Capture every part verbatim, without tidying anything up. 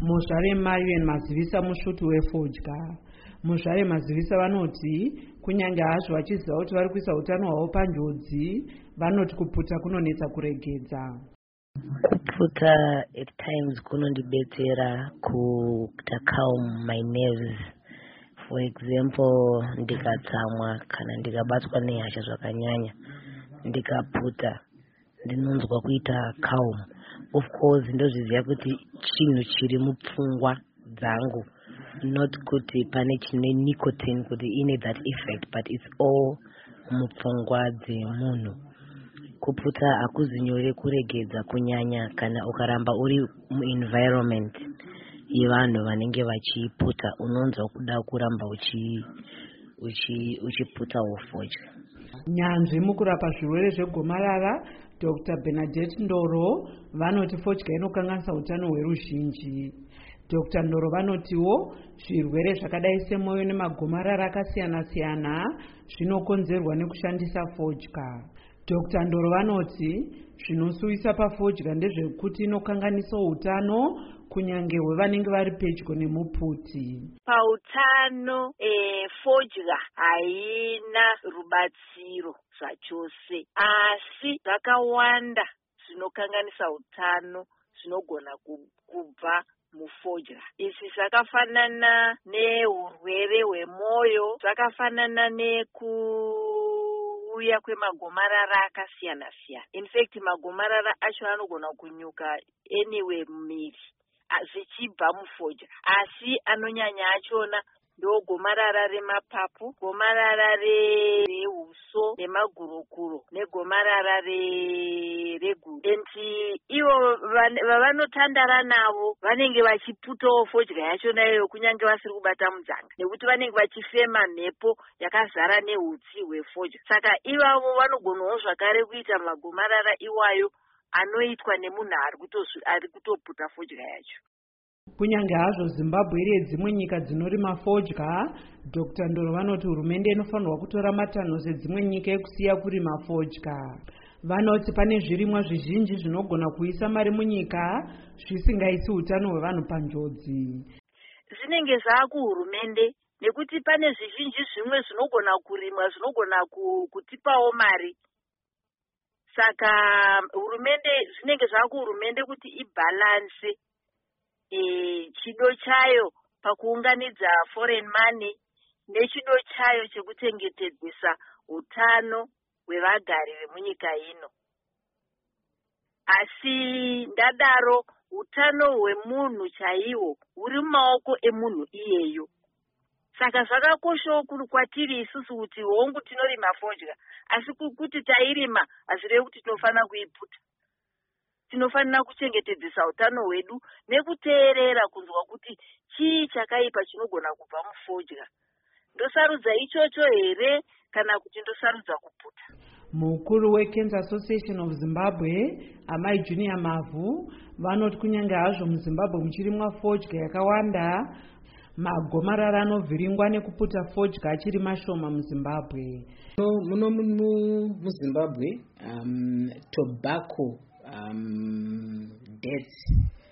Muzvare Marion Mazivisa musvuti wefodya. Muzvare Mazivisa vanoti kunyange hazvo vachiziva kuti vari kuisa utano hwavo panjodzi, vanoti kuputa kunonetsa kuregedza. Kuputa at times kunondibetsera kuita calm my nerves. For example, ndikatsamwa kana ndikabatwa nehasha zvakanyanya, ndikaputa ndinonzwa kuita calm. Of course ndozviziva kuti chinhu chiri mupfungwa dzangu, not kuti pane chine nicotine kuti ine that effect, but it's all mupfungwa dzemunhu. Kuputa hakuzi nyore kuregedza kunyanya kana ukaramba uri muenvironment yevanhu vanenge vachiputa, unonzwa kuda kuramba uchi uchi uchiputawo fodya. Nyanzvi mukurapa zvirwere zvegomarara Doctor Bernadette Ndoro vanoti fodya inokanganisa utano hweruzhinji. Doctor Ndoro vanotiwo zvirwere zvakadai semwoyo nemagomarara akasiyana siyana zvinokonzerwa nekushandisa fodya. Doctor Ndoro vanoti zvinosuwisa pafodya ndezvekuti inokanganisa utano kunyange hwevanenge vari pedyo nemuputi. Pautano e, fodya haina rubatsiro zvachose, asi zvakawanda zvinokanganisa utano zvinogona kubva mufodya. Izvi zvakafanana neurwere hwemwoyo, zvakafanana neku uya kwemagomarara akasiyana siyana. In fact magomarara acho anogona kunyuka anyway mumiri zvichibva mufodya, asi anonyanya achona ndo gomarara remapapu, gomarara rehuso nemagurukuru negomarara reguru. And ivo vavanotandara navo vanenge vachiputawo fodya yachona iyoyo kunyange vasiri kubata mudzanga, nekuti vanenge vachifema mhepo yakazara neutsi hwefodya. Saka ivavo vanogonawo zvakare kuita magomarara iwayo anoitwa nemunhu ari kutoputa fodya yacho. Kunyange hazvo Zimbabwe iri dzimwe nyika dzinorima fodya, Doctor Ndoro vanoti hurumende inofanirwa kutora matanho sedzimwe nyika ekusiya kurima fodya. Vanoti pane zvirimwa zvizhinji zvinogona kuisa mari munyika zvisingaisi utano hwevanhu panjodzi. Zvinenge zvaakuhurumende nekuti pane zvizhinji zvimwe zvinogona kurimwa zvinogona kutipawo mari. Saka hurumende zvinenge zvaakuhurumende kuti ibalance E, chido chayo pakuunganidza foreign money nechido chayo chekuchengetedzesa utano hwevagari vemunyika ino. Asi ndadaro utano hwemunhu chaiwo huri mumaoko emunhu iyeyo. Saka zvakakoshawo kwatiri isusu kuti hongu tinorima fodya, asi kuti tairima hazvirevi kuti tinofanira kuiputa. Tinofanira kuchengetedzesa utano hwedu nekuteerera kunzwa kuti chii chakaipa chinogona kubva mufodya. Ndosarudza ichocho here kana kuti ndosarudza kuputa? Mukuru weCancer Association of Zimbabwe, Amai Junior Mavu, vanoti kunyange hazvo muZimbabwe muchirimwa fodya yakawanda, magomarara anovhiringwa nekuputa fodya achiri mashoma muZimbabwe. Muno muZimbabwe um, tobacco um, deaths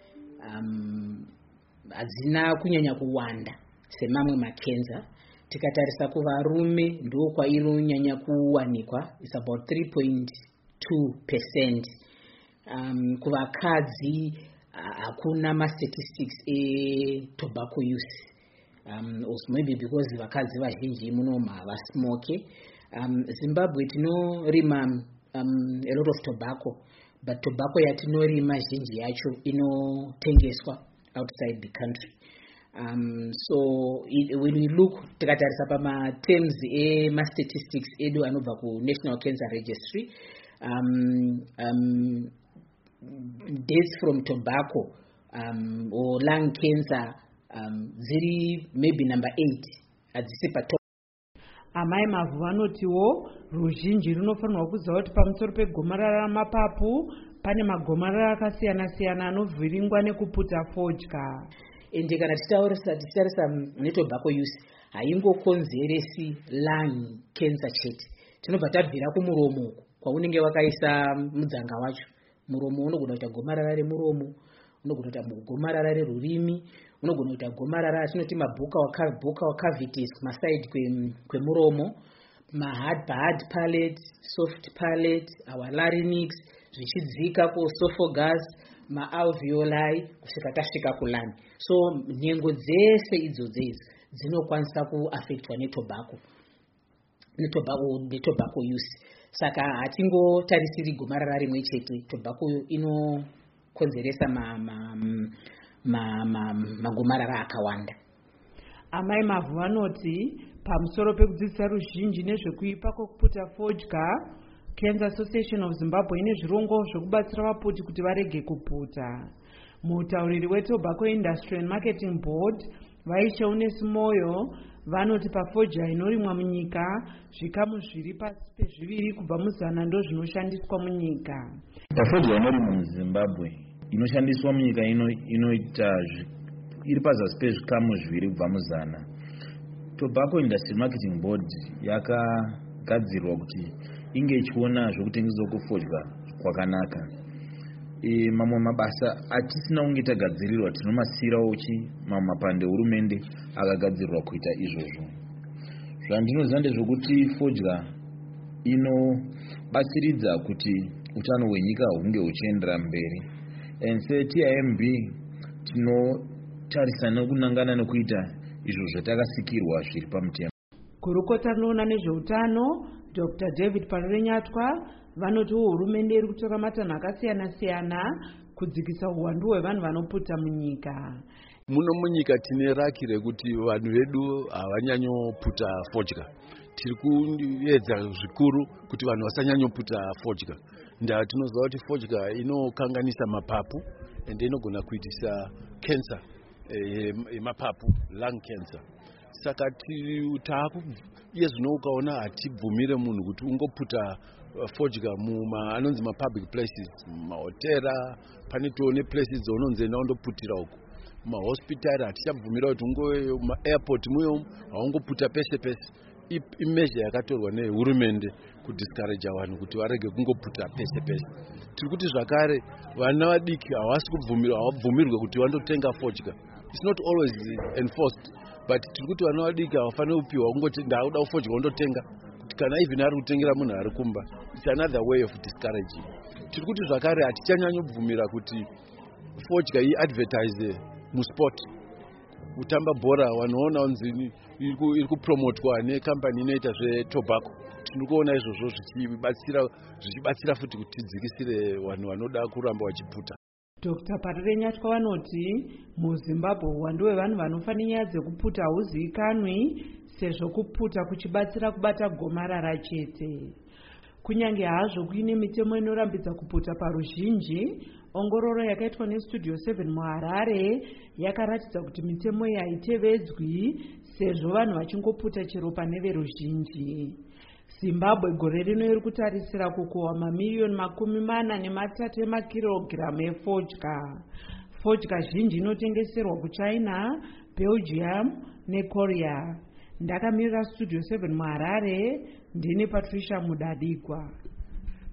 um, hadzina kunyanya kuwanda semamwe makenza. Tikatarisa kuvarume ndo kwaironyanya kuwanikwa, is about three point two percent. Um, kuvakadzi hakuna uh, ma statistics e tobacco use. Um, also maybe because vakadzi vazhinji muno havasmoke. Um, Zimbabwe tinorima um, a lot of tobacco, but tobacco yatinorima zhinji yacho inotengeswa outside the country. Um, so it, when we look tikatarisa pama terms e ma statistics edu anobva ku National Cancer Registry, um, um, deaths from tobacco um, or lung cancer um, ziri maybe number eight adzisi patop. Amai Mavu vanotiwo ruzhinji runofanirwa kuziva kuti pamusoro pegomarara ramapapu pane magomarara akasiyana siyana anovhiringwa nekuputa fodya. Ende kana tichitarisa tichitarisa netobacco use haingokonzeresi lung cancer chete. Tinobva tabvira kumuromo kwaunenge wakaisa mudzanga wacho. Muromo unogona kuita gomarara remuromo, unogona kuita gomarara rerurimi, unogona kuita gomarara atinoti mabuccal cavities kumaside kwemuromo, mahard hard palate, soft palate, our larynx zvichidzika kuesophagus, maalveoli kusvika tasvika kulani. So nhengo dzese idzodzo idzi dzinokwanisa kuaffectwa netobacco netobacco netobacco use. Saka hatingotarisiri gomarara rimwe chete, tobacco inokonzeresa magomarara akawanda. Amai Mavhu vanoti pamusoro pekudzidzisa ruzhinji nezvekuipa kwekuputa fodya, Cancer Association of Zimbabwe ine zvirongo zvekubatsira vaputi kuti varege kuputa. Mutauriri weTobacco Industry and Marketing Board Vaisha Unesi Moyo vanoti pafodya inorimwa munyika zvikamu zviri pasi pezviviri kubva muzana ndo zvinoshandiswa munyika. Pafodya inorimwa muZimbabwe inoshandiswa munyika ino inoita iri pazasi pezvikamu zviviri kubva muzana. Tobacco Industry Marketing Board yakagadzirwa kuti inge ichiona zvokutengeswa kwefodya kwakanaka. E, mamwe mabasa atisina kunge tagadzirirwa tinomasiyirawo uchi mamwe mapande hurumende akagadzirirwa kuita izvozvo. Zvandinoziva ndezvokuti fodya inobatsiridza kuti utano hwenyika hunge huchiendera mberi. And se-T I M B tinotarisa nekunangana nekuita izvo zvatakasikirwa zviri pamutemo. Kurukota rinoona nezveutano Doctor David Parurenyatwa vanoti hurumende iri kutora matanho akasiyana siyana kudzikisa uwandu hwevanhu vanoputa munyika. Muno munyika tine raki rekuti vanhu vedu havanyanyoputa fodya. Tiri kuedza zvikuru kuti vanhu vasanyanyoputa fodya. Ndaa tinoziva kuti fodya inokanganisa mapapu ende inogona kuitisa cancer yemapapu, lung cancer. Saka taku iye zvino ukaona hatibvumire munhu kuti ungoputa fodya muma anonzi mapublic places, mahotera, pane toone places dzaunonzienda undoputira uko. Mahospitari hatichabvumira kuti ungo maairport muyo haungoputa pese pese. Imeasure yakatorwa nehurumende kudiscourage vanhu kuti varege kungoputa pese pese. Tiri kuti zvakare vana vadiki havasi kubvumirwa havabvumirwe kuti vandotenga fodya. It's not always enforced, but tiri kuti vana vadiki havafaniri kupiwa kungoti ndauda kufodya undotenga kuti kana even ari kutengera munhu ari kumba. It's another way of discouraging. Tiri kuti zvakare hatichanyanyobvumira kuti fodya iadvertise musport. Kutamba bhora wanoona unzi iri kupromotwa nekampani inoita zvetobacco. Tiri kuona izvozvo zvichibatsira zvichibatsira futi kuti tidzikisire vanhu vanoda kuramba vachiputa. Doctor Parurenyatwa vanoti muZimbabwe uwandu hwevanhu vanofanira nyaya dzekuputa hauzivikanwi sezvo kuputa kuchibatsira kubata gomarara chete. Kunyange hazvo kuine mitemo inorambidza kuputa paruzhinji, ongororo yakaitwa neStudio seven muHarare yakaratidza kuti mitemo iyi haitevedzwi sezvo vanhu vachingoputa chero pane veruzhinji. Zimbabwe gore rino iri kutarisira kukohwa mamiliyoni makumi mana nematatu emakirogiramu efodya. Fodya zhinji inotengeserwa kuChina, Belgium neKorea. Ndakamirira Studio seven muHarare, ndini Patricia Mudadigwa.